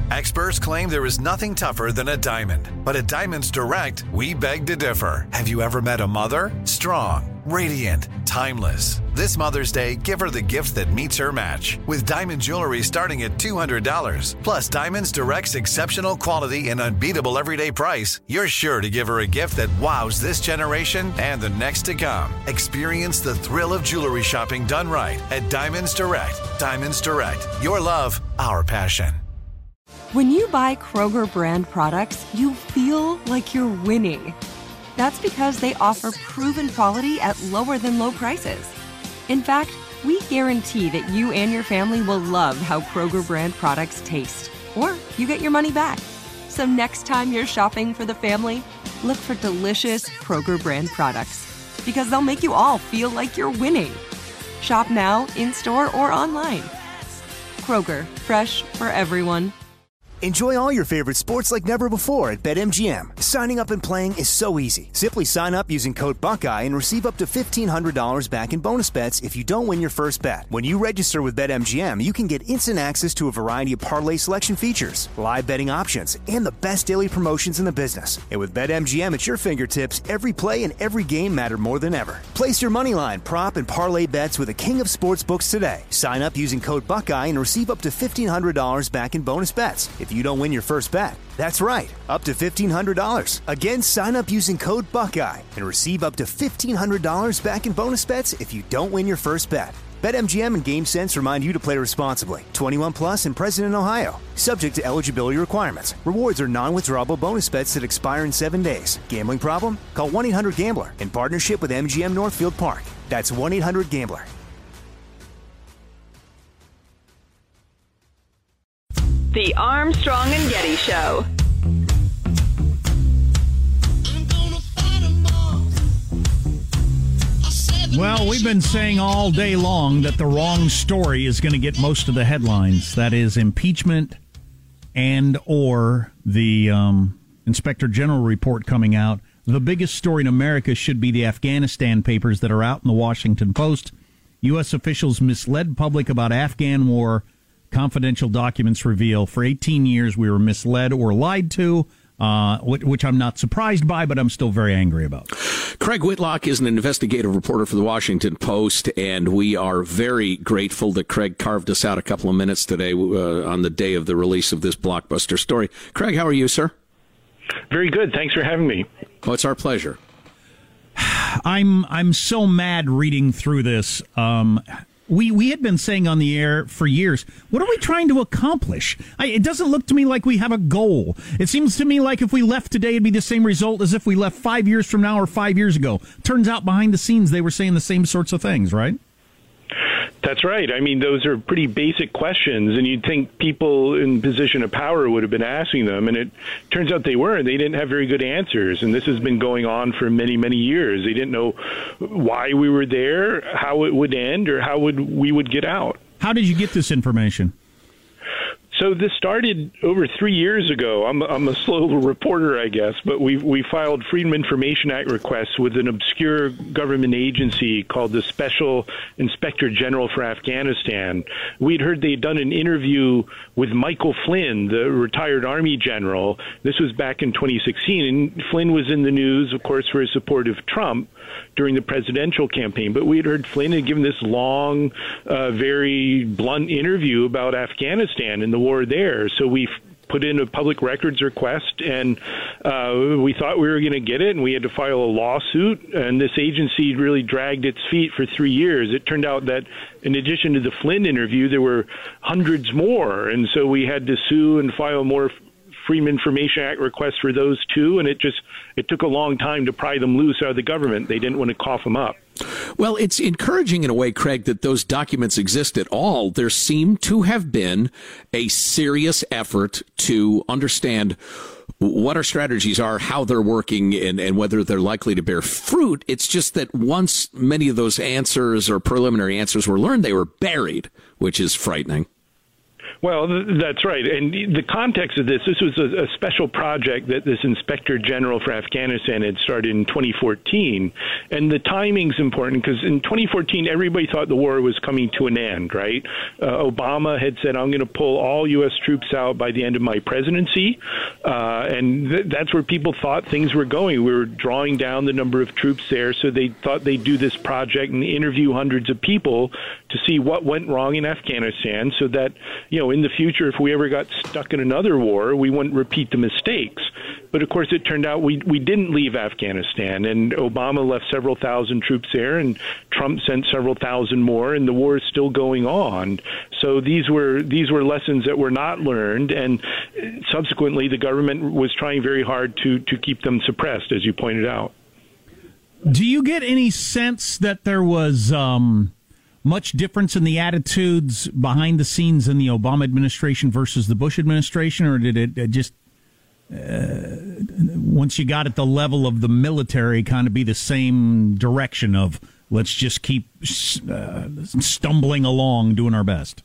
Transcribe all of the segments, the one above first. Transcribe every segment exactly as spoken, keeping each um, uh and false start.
Experts claim there is nothing tougher than a diamond. But at Diamonds Direct, we beg to differ. Have you ever met a mother? Strong, radiant, timeless. This Mother's Day, give her the gift that meets her match. With diamond jewelry starting at two hundred dollars. Plus Diamonds Direct's exceptional quality and unbeatable everyday price, you're sure to give her a gift that wows this generation and the next to come. Experience the thrill of jewelry shopping done right at Diamonds Direct. Diamonds Direct. Your love, our passion. When you buy Kroger brand products, you feel like you're winning. That's because they offer proven quality at lower than low prices. In fact, we guarantee that you and your family will love how Kroger brand products taste, or you get your money back. So next time you're shopping for the family, look for delicious Kroger brand products, because they'll make you all feel like you're winning. Shop now, in-store, or online. Kroger, fresh for everyone. Enjoy all your favorite sports like never before at BetMGM. Signing up and playing is so easy. Simply sign up using code Buckeye and receive up to fifteen hundred dollars back in bonus bets if you don't win your first bet. When you register with BetMGM, you can get instant access to a variety of parlay selection features, live betting options, and the best daily promotions in the business. And with BetMGM at your fingertips, every play and every game matter more than ever. Place your moneyline, prop, and parlay bets with the king of sportsbooks today. Sign up using code Buckeye and receive up to fifteen hundred dollars back in bonus bets if you don't win your first bet. That's right, up to fifteen hundred dollars. Again, sign up using code Buckeye and receive up to fifteen hundred dollars back in bonus bets if you don't win your first bet. BetMGM and GameSense remind you to play responsibly. twenty-one plus and present in Ohio. Subject to eligibility requirements. Rewards are non-withdrawable bonus bets that expire in seven days. Gambling problem? Call one eight hundred gambler in partnership with M G M Northfield Park. That's one eight hundred gambler. The Armstrong and Getty Show. Well, we've been saying all day long that the wrong story is going to get most of the headlines. That is impeachment and or the um, Inspector General report coming out. The biggest story in America should be the Afghanistan papers that are out in the Washington Post. U S officials misled public about Afghan war. Confidential documents reveal for eighteen years we were misled or lied to, uh, which I'm not surprised by, but I'm still very angry about. Craig Whitlock is an investigative reporter for the Washington Post, and we are very grateful that Craig carved us out a couple of minutes today uh, on the day of the release of this blockbuster story. Craig, how are you, sir? Very good. Thanks for having me. Oh, it's our pleasure. I'm I'm so mad reading through this. Um, We we had been saying on the air for years, what are we trying to accomplish? I, it doesn't look to me like we have a goal. It seems to me like if we left today, it'd be the same result as if we left five years from now or five years ago. Turns out behind the scenes, they were saying the same sorts of things, right? That's right. I mean, those are pretty basic questions, and you'd think people in position of power would have been asking them, and it turns out they weren't. They didn't have very good answers, and this has been going on for many, many years. They didn't know why we were there, how it would end, or how would we would get out. How did you get this information? So this started over three years ago. I'm, I'm a slow reporter, I guess, but we we filed Freedom of Information Act requests with an obscure government agency called the Special Inspector General for Afghanistan. We'd heard they'd done an interview with Michael Flynn, the retired Army general. This was back in twenty sixteen, and Flynn was in the news, of course, for his support of Trump during the presidential campaign. But we had heard Flynn had given this long, uh, very blunt interview about Afghanistan and the war there. So we put in a public records request, and uh, we thought we were going to get it, and we had to file a lawsuit. And this agency really dragged its feet for three years. It turned out that in addition to the Flynn interview, there were hundreds more. And so we had to sue and file more Freedom of Information Act requests for those two, and it just it took a long time to pry them loose out of the government. They didn't want to cough them up. Well, it's encouraging in a way, Craig, that those documents exist at all. There seemed to have been a serious effort to understand what our strategies are, how they're working, and, and whether they're likely to bear fruit. It's just that once many of those answers or preliminary answers were learned, they were buried, which is frightening. Well, th- that's right. And the context of this, this was a, a special project that this Inspector General for Afghanistan had started in twenty fourteen. And the timing's important because in twenty fourteen, everybody thought the war was coming to an end, right? Uh, Obama had said, I'm going to pull all U S troops out by the end of my presidency. Uh, and th- that's where people thought things were going. We were drawing down the number of troops there. So they thought they'd do this project and interview hundreds of people to see what went wrong in Afghanistan so that, you know, in the future, if we ever got stuck in another war, we wouldn't repeat the mistakes. But of course, it turned out we we didn't leave Afghanistan, and Obama left several thousand troops there, and Trump sent several thousand more, and the war is still going on. So these were these were lessons that were not learned, and subsequently, the government was trying very hard to to keep them suppressed, as you pointed out. Do you get any sense that there was um, much difference in the attitudes behind the scenes in the Obama administration versus the Bush administration, or did it, it just, uh, once you got at the level of the military, kind of be the same direction of let's just keep uh, stumbling along, doing our best?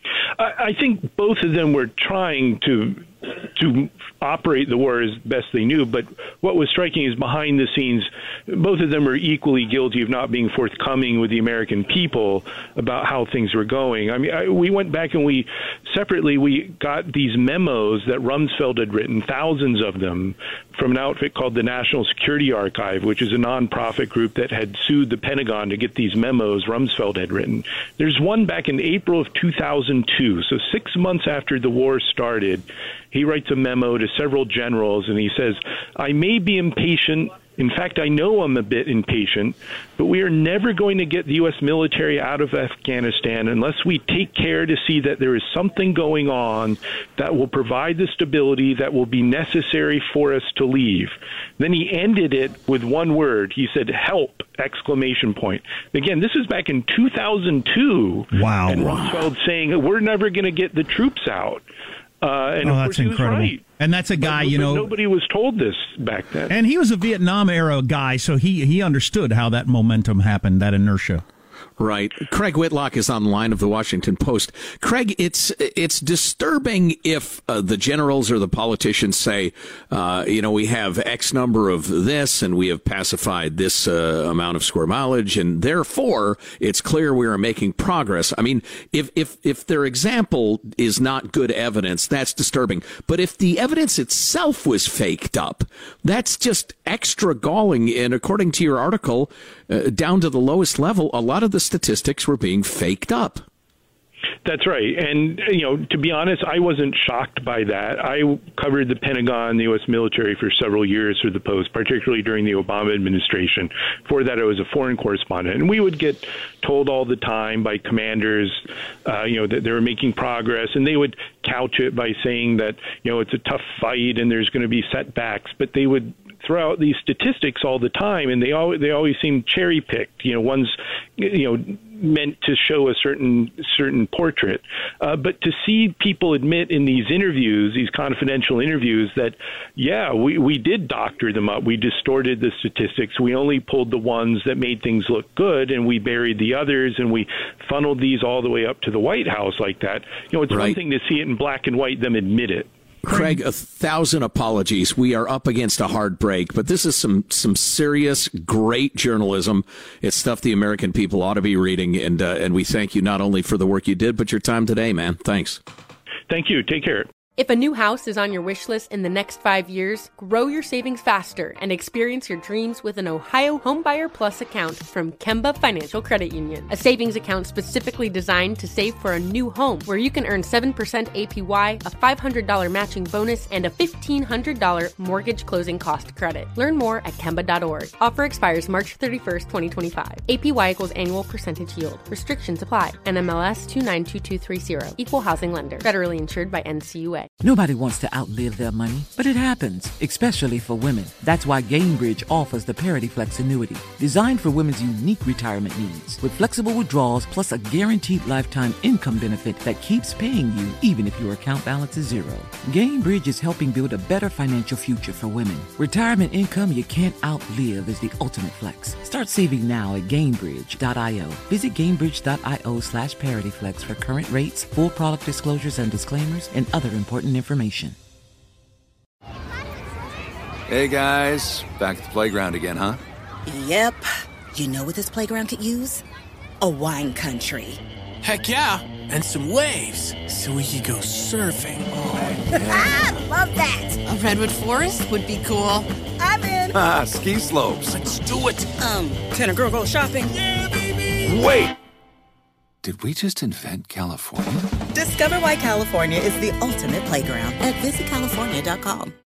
I, I think both of them were trying to to operate the war as best they knew. But what was striking is behind the scenes, both of them were equally guilty of not being forthcoming with the American people about how things were going. I mean, I, we went back and we separately, we got these memos that Rumsfeld had written, thousands of them, from an outfit called the National Security Archive, which is a nonprofit group that had sued the Pentagon to get these memos Rumsfeld had written. There's one back in April of two thousand two, so six months after the war started. He writes a memo to several generals, and he says, I may be impatient. In fact, I know I'm a bit impatient, but we are never going to get the U S military out of Afghanistan unless we take care to see that there is something going on that will provide the stability that will be necessary for us to leave. Then he ended it with one word. He said, help, exclamation point. Again, this is back in two thousand two. Wow. And Rumsfeld saying, we're never going to get the troops out. Uh, and oh, of that's course he was incredible. right. And that's a guy, but, you know. Nobody was told this back then. And he was a Vietnam era guy, so he, he understood how that momentum happened, that inertia. Right. Craig Whitlock is on the line of the Washington Post. Craig, it's it's disturbing if uh, the generals or the politicians say, uh, you know, we have X number of this and we have pacified this uh, amount of square mileage, and therefore it's clear we are making progress. I mean, if, if, if their example is not good evidence, that's disturbing. But if the evidence itself was faked up, that's just extra galling. And according to your article, uh, down to the lowest level, a lot of the statistics were being faked up. That's right. And, you know, to be honest, I wasn't shocked by that. I covered the Pentagon, the U S military for several years for the Post, particularly during the Obama administration. Before that, I was a foreign correspondent. And we would get told all the time by commanders, uh, you know, that they were making progress. And they would couch it by saying that, you know, it's a tough fight and there's going to be setbacks. But they would throw out these statistics all the time, and they always they always seem cherry picked. You know, one's you know meant to show a certain certain portrait. Uh, but to see people admit in these interviews, these confidential interviews, that yeah, we we did doctor them up, we distorted the statistics, we only pulled the ones that made things look good, and we buried the others, and we funneled these all the way up to the White House like that. You know, it's right. one thing to see it in black and white, them admit it. Craig, a thousand apologies. We are up against a hard break, but this is some some serious, great journalism. It's stuff the American people ought to be reading, and uh, and we thank you not only for the work you did, but your time today, man. Thanks. Thank you. Take care. If a new house is on your wish list in the next five years, grow your savings faster and experience your dreams with an Ohio Homebuyer Plus account from Kemba Financial Credit Union. A savings account specifically designed to save for a new home, where you can earn seven percent A P Y, a five hundred dollars matching bonus, and a fifteen hundred dollars mortgage closing cost credit. Learn more at Kemba dot org. Offer expires March thirty-first, twenty twenty-five. A P Y equals annual percentage yield. Restrictions apply. N M L S two nine two two three zero. Equal housing lender. Federally insured by N C U A. Nobody wants to outlive their money, but it happens, especially for women. That's why Gainbridge offers the Parity Flex annuity, designed for women's unique retirement needs, with flexible withdrawals plus a guaranteed lifetime income benefit that keeps paying you even if your account balance is zero. Gainbridge is helping build a better financial future for women. Retirement income you can't outlive is the ultimate flex. Start saving now at Gainbridge dot io. Visit Gainbridge dot io slash ParityFlex for current rates, full product disclosures and disclaimers, and other important information. Hey guys, back at the playground again, huh? Yep. You know what this playground could use? A wine country. Heck yeah, and some waves so we could go surfing. Oh, yeah. Ah, love that. A redwood forest would be cool. I'm in. Ah, ski slopes. Let's do it. Um, can a girl go shopping? Yeah, baby. Wait. Did we just invent California? Discover why California is the ultimate playground at visit california dot com.